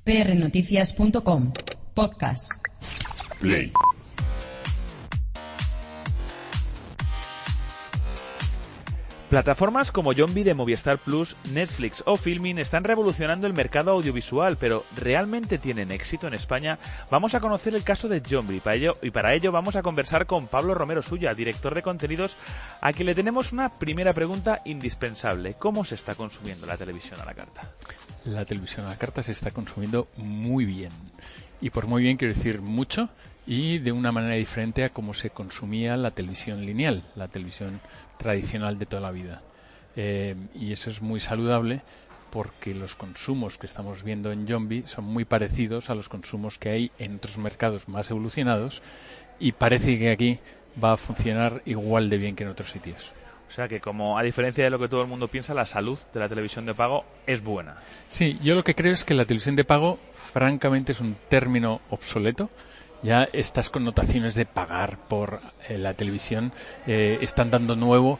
prnoticias.com. Podcast. Play. Plataformas como Yombi de Movistar Plus, Netflix o Filmin están revolucionando el mercado audiovisual, pero ¿realmente tienen éxito en España? Vamos a conocer el caso de Yombi y para ello vamos a conversar con Pablo Romero Sulla, director de contenidos, a quien le tenemos una primera pregunta indispensable. ¿Cómo se está consumiendo la televisión a la carta? La televisión a la carta se está consumiendo muy bien. Y por muy bien quiero decir mucho y de una manera diferente a cómo se consumía la televisión lineal, la televisión tradicional de toda la vida. Y eso es muy saludable porque los consumos que estamos viendo en Yombi son muy parecidos a los consumos que hay en otros mercados más evolucionados y parece que aquí va a funcionar igual de bien que en otros sitios. O sea que, como a diferencia de lo que todo el mundo piensa, la salud de la televisión de pago es buena. Sí, yo lo que creo es que la televisión de pago, francamente, es un término obsoleto. Ya estas connotaciones de pagar por la televisión están dando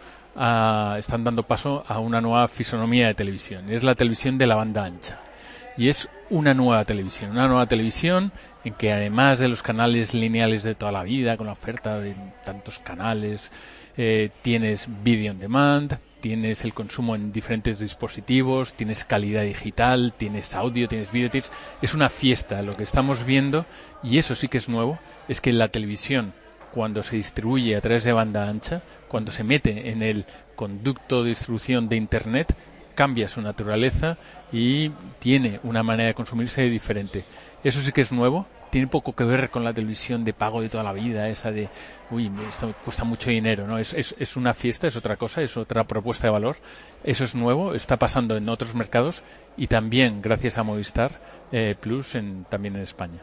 paso a una nueva fisonomía de televisión. Es la televisión de la banda ancha. Y es una nueva televisión en que además de los canales lineales de toda la vida, con la oferta de tantos canales, tienes video on demand, tienes el consumo en diferentes dispositivos, tienes calidad digital, tienes audio, tienes video, es una fiesta. Lo que estamos viendo, y eso sí que es nuevo, es que la televisión, cuando se distribuye a través de banda ancha, cuando se mete en el conducto de distribución de Internet, cambia su naturaleza y tiene una manera de consumirse diferente. Eso sí que es nuevo. Tiene poco que ver con la televisión de pago de toda la vida, esa de, esto cuesta mucho dinero, ¿no? Es una fiesta, es otra cosa, es otra propuesta de valor. Eso es nuevo, está pasando en otros mercados y también gracias a Movistar Plus también en España.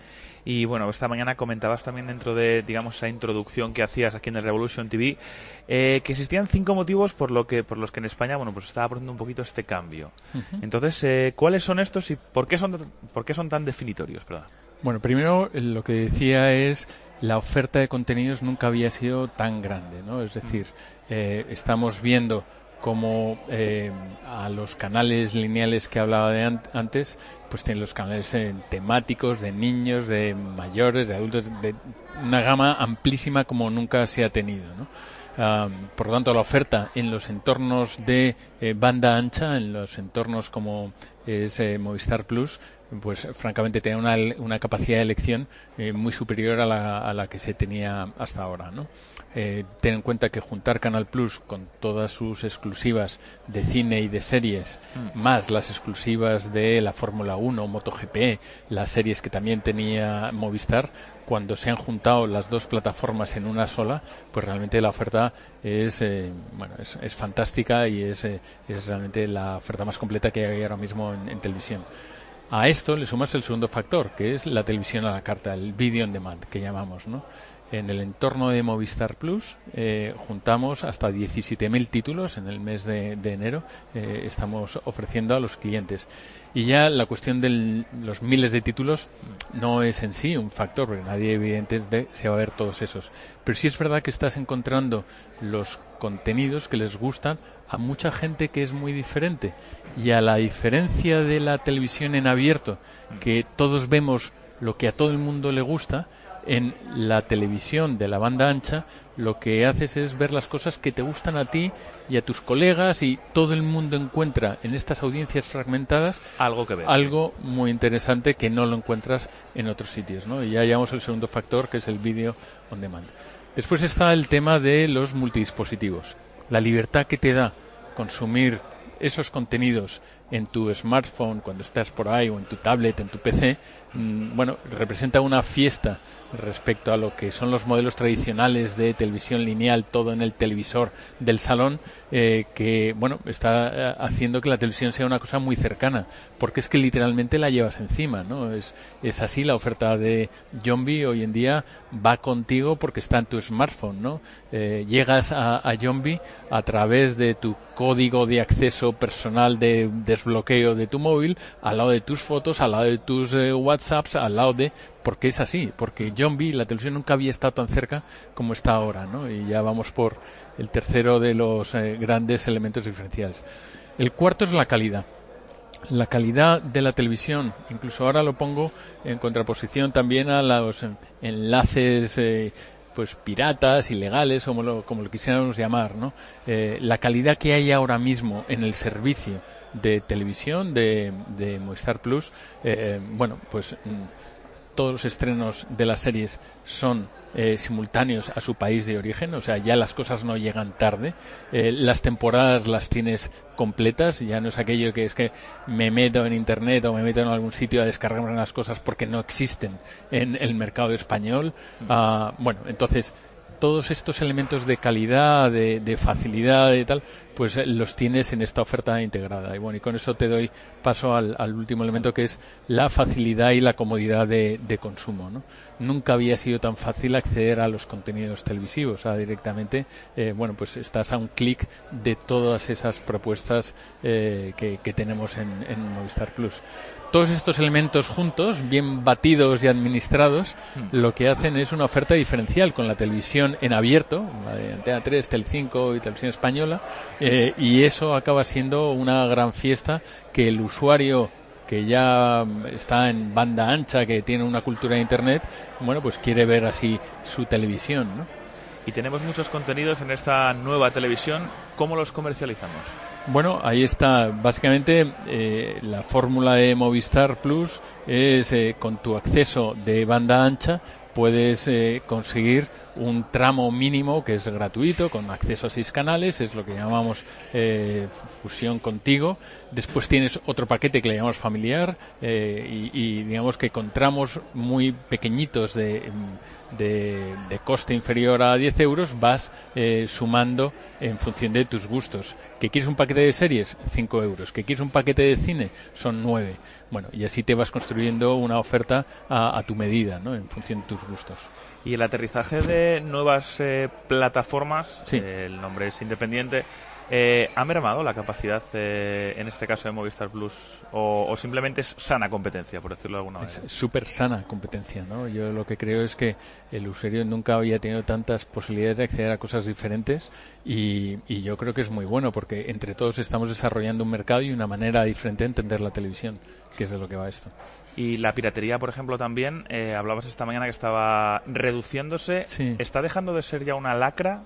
Y bueno, esta mañana comentabas también dentro de, digamos, esa introducción que hacías aquí en el Revolution TV, que existían 5 motivos por los que en España, bueno, pues estaba produciendo un poquito este cambio. Uh-huh. Entonces, ¿cuáles son estos y por qué son tan definitorios? Perdón. Bueno, primero lo que decía es la oferta de contenidos nunca había sido tan grande, ¿no? Es decir, estamos viendo como a los canales lineales que hablaba de antes, pues tienen los canales temáticos de niños, de mayores, de adultos, de una gama amplísima como nunca se ha tenido, ¿no? Por lo tanto, la oferta en los entornos de banda ancha, en los entornos como es Movistar Plus, pues francamente tiene una capacidad de elección muy superior a la que se tenía hasta ahora, ¿no? Ten en cuenta que juntar Canal Plus con todas sus exclusivas de cine y de series, más las exclusivas de la Fórmula 1, MotoGP, las series que también tenía Movistar, cuando se han juntado las dos plataformas en una sola, pues realmente la oferta es fantástica y es realmente la oferta más completa que hay ahora mismo en televisión. A esto le sumas el segundo factor, que es la televisión a la carta, el video on demand, que llamamos, ¿no? En el entorno de Movistar Plus juntamos hasta 17.000 títulos en el mes de enero, estamos ofreciendo a los clientes. Y ya la cuestión de los miles de títulos no es en sí un factor, porque nadie evidentemente se va a ver todos esos. Pero sí es verdad que estás encontrando los contenidos que les gustan a mucha gente que es muy diferente. Y a la diferencia de la televisión en abierto, que todos vemos lo que a todo el mundo le gusta, en la televisión de la banda ancha lo que haces es ver las cosas que te gustan a ti y a tus colegas, y todo el mundo encuentra en estas audiencias fragmentadas algo que ver, algo muy interesante que no lo encuentras en otros sitios, ¿no? Y ya llevamos el segundo factor, que es el video on demand. Después está el tema de los multidispositivos, la libertad que te da consumir esos contenidos en tu smartphone cuando estás por ahí, o en tu tablet, en tu PC, representa una fiesta respecto a lo que son los modelos tradicionales de televisión lineal, todo en el televisor del salón, que está haciendo que la televisión sea una cosa muy cercana, porque es que literalmente la llevas encima, ¿no? Es así la oferta de Yombi hoy en día, va contigo porque está en tu smartphone, ¿no? Llegas a Yombi a través de tu código de acceso personal de desbloqueo de tu móvil, al lado de tus fotos, al lado de tus WhatsApps, al lado de... Porque es así, porque Yombi, la televisión nunca había estado tan cerca como está ahora, ¿no? Y ya vamos por el tercero de los grandes elementos diferenciales. El cuarto es la calidad. la calidad de la televisión, incluso ahora lo pongo en contraposición también a los enlaces pues piratas, ilegales, como lo quisiéramos llamar, ¿no? La calidad que hay ahora mismo en el servicio de televisión de Movistar Plus, bueno, pues todos los estrenos de las series son simultáneos a su país de origen, o sea, ya las cosas no llegan tarde, las temporadas las tienes completas, ya no es aquello que es que me meto en internet o me meto en algún sitio a descargarme las cosas porque no existen en el mercado español. Bueno, entonces todos estos elementos de calidad, de facilidad y tal, pues los tienes en esta oferta integrada. Y bueno, y con eso te doy paso al último elemento, que es la facilidad y la comodidad de consumo, ¿no? Nunca había sido tan fácil acceder a los contenidos televisivos. O sea, directamente, bueno, pues estás a un clic de todas esas propuestas que tenemos en Movistar Plus. Todos estos elementos juntos, bien batidos y administrados, lo que hacen es una oferta diferencial con la televisión en abierto, la de Antena 3, Telecinco y Televisión Española, y eso acaba siendo una gran fiesta que el usuario que ya está en banda ancha, que tiene una cultura de Internet, bueno, pues quiere ver así su televisión, ¿no? Y tenemos muchos contenidos en esta nueva televisión. ¿Cómo los comercializamos? Bueno, ahí está. Básicamente, la fórmula de Movistar Plus es con tu acceso de banda ancha puedes conseguir un tramo mínimo que es gratuito, con acceso a 6 canales, es lo que llamamos fusión contigo. Después tienes otro paquete que le llamamos familiar y digamos que con tramos muy pequeñitos de coste inferior a 10 euros vas sumando en función de tus gustos. ¿Que quieres un paquete de series? 5 euros. ¿Que quieres un paquete de cine? Son 9. Bueno, y así te vas construyendo una oferta a tu medida, ¿no? En función de tus gustos. Y el aterrizaje de nuevas plataformas, sí. El nombre es independiente, ¿ha mermado la capacidad, en este caso de Movistar Plus, o simplemente es sana competencia, por decirlo de alguna manera? Es súper sana competencia, ¿no? Yo lo que creo es que el usuario nunca había tenido tantas posibilidades de acceder a cosas diferentes y yo creo que es muy bueno porque entre todos estamos desarrollando un mercado y una manera diferente de entender la televisión, que es de lo que va esto. Y la piratería, por ejemplo, también, hablabas esta mañana que estaba reduciéndose. Sí. ¿Está dejando de ser ya una lacra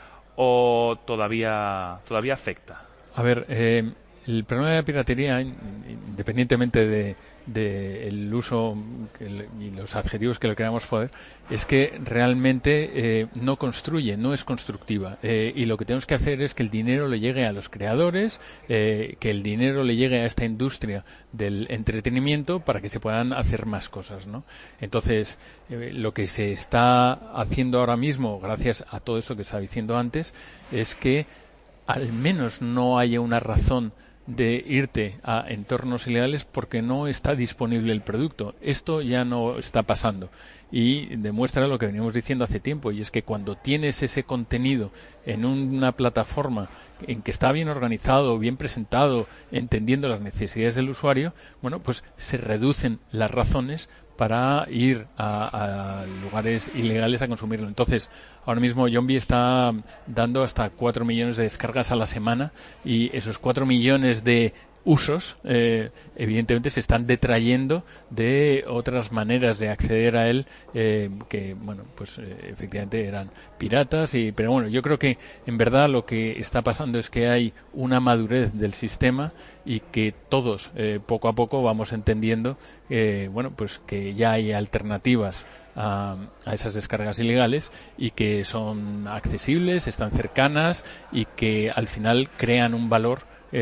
o todavía afecta? A ver, el problema de la piratería, independientemente del uso y los adjetivos que le queramos poner, es que realmente no construye, no es constructiva. Y lo que tenemos que hacer es que el dinero le llegue a los creadores, que el dinero le llegue a esta industria del entretenimiento para que se puedan hacer más cosas, ¿no? Entonces, lo que se está haciendo ahora mismo, gracias a todo eso que estaba diciendo antes, es que al menos no haya una razón de irte a entornos ilegales porque no está disponible el producto. Esto ya no está pasando y demuestra lo que veníamos diciendo hace tiempo, y es que cuando tienes ese contenido en una plataforma en que está bien organizado, bien presentado, entendiendo las necesidades del usuario, bueno, pues se reducen las razones para ir a lugares ilegales a consumirlo. Entonces, ahora mismo Yombi está dando hasta 4 millones de descargas a la semana y esos 4 millones de usos evidentemente se están detrayendo de otras maneras de acceder a él que, bueno, pues efectivamente eran piratas pero bueno, yo creo que en verdad lo que está pasando es que hay una madurez del sistema y que todos poco a poco vamos entendiendo bueno, pues que ya hay alternativas a esas descargas ilegales y que son accesibles, están cercanas y que al final crean un valor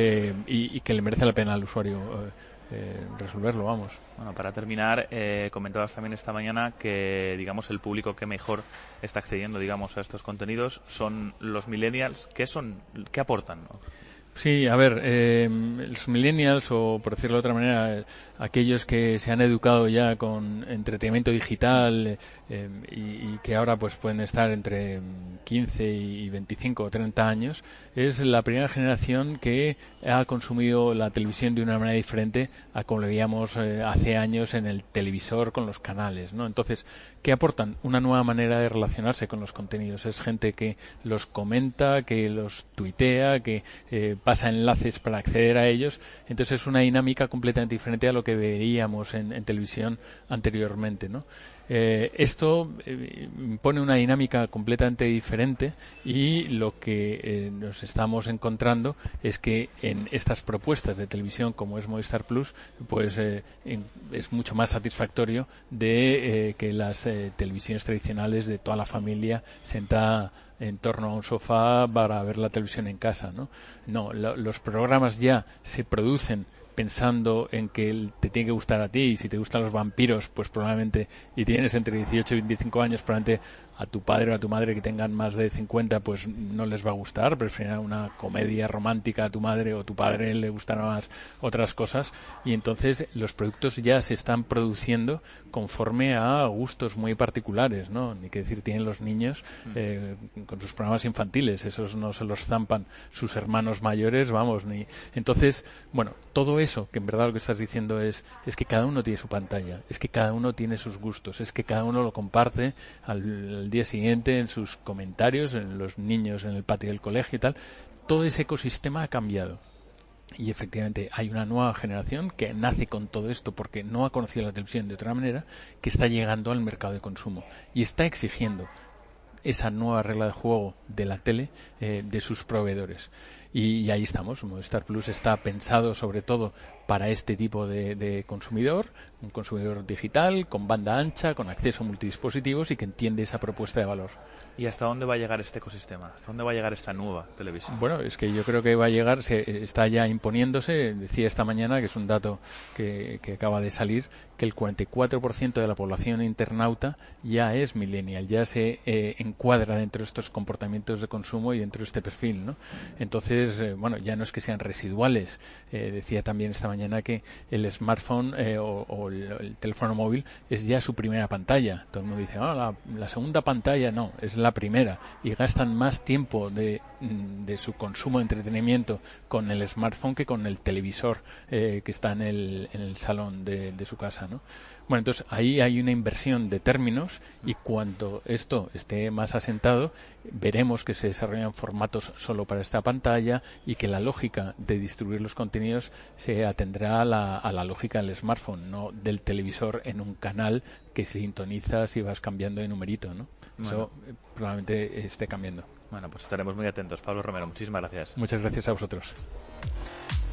y que le merece la pena al usuario resolverlo, vamos. Bueno, para terminar, comentabas también esta mañana que, digamos, el público que mejor está accediendo, digamos, a estos contenidos son los millennials. ¿Qué aportan, ¿no? Sí, a ver, los millennials, o por decirlo de otra manera, aquellos que se han educado ya con entretenimiento digital y que ahora pues pueden estar entre 15 y 25 o 30 años, es la primera generación que ha consumido la televisión de una manera diferente a como lo veíamos hace años en el televisor con los canales, ¿no? Entonces, ¿qué aportan? Una nueva manera de relacionarse con los contenidos. Es gente que los comenta, que los tuitea, que pasa enlaces para acceder a ellos. Entonces es una dinámica completamente diferente a lo que veíamos en televisión anteriormente, ¿no? Esto impone una dinámica completamente diferente, y lo que nos estamos encontrando es que en estas propuestas de televisión como es Movistar Plus, pues es mucho más satisfactorio de que las televisiones tradicionales de toda la familia sentada en torno a un sofá para ver la televisión en casa, ¿no? No, los programas ya se producen pensando en que te tiene que gustar a ti, y si te gustan los vampiros, pues probablemente, y tienes entre 18 y 25 años, probablemente a tu padre o a tu madre que tengan más de 50 pues no les va a gustar, prefieren una comedia romántica a tu madre, o tu padre le gustarán más otras cosas, y entonces los productos ya se están produciendo conforme a gustos muy particulares, ¿no? Ni que decir tienen los niños con sus programas infantiles, esos no se los zampan sus hermanos mayores, vamos, ni... Entonces, bueno, todo eso, que en verdad lo que estás diciendo es que cada uno tiene su pantalla, es que cada uno tiene sus gustos, es que cada uno lo comparte al día siguiente en sus comentarios, en los niños en el patio del colegio y tal. Todo ese ecosistema ha cambiado. Y efectivamente hay una nueva generación que nace con todo esto porque no ha conocido la televisión de otra manera, que está llegando al mercado de consumo y está exigiendo esa nueva regla de juego de la tele de sus proveedores. Y ahí estamos. Movistar Plus está pensado sobre todo para este tipo de consumidor, un consumidor digital, con banda ancha, con acceso a multidispositivos y que entiende esa propuesta de valor. ¿Y hasta dónde va a llegar este ecosistema? ¿Hasta dónde va a llegar esta nueva televisión? Bueno, es que yo creo que va a llegar, está ya imponiéndose. Decía esta mañana, que es un dato que acaba de salir, que el 44% de la población internauta ya es millennial, ya se encuadra dentro de estos comportamientos de consumo y dentro de este perfil, ¿no? Entonces, bueno, ya no es que sean residuales. Decía también esta mañana que el smartphone o el teléfono móvil es ya su primera pantalla. Todo el mundo dice, la segunda pantalla no, es la primera, y gastan más tiempo de su consumo de entretenimiento con el smartphone que con el televisor que está en el salón de su casa, ¿no? Bueno, entonces ahí hay una inversión de términos, y cuando esto esté más asentado veremos que se desarrollan formatos solo para esta pantalla, y que la lógica de distribuir los contenidos se atendrá a la lógica del smartphone, no del televisor en un canal que sintonizas y vas cambiando de numerito, ¿no? Bueno. Eso probablemente esté cambiando. Bueno, pues estaremos muy atentos. Pablo Romero, muchísimas gracias. Muchas gracias a vosotros.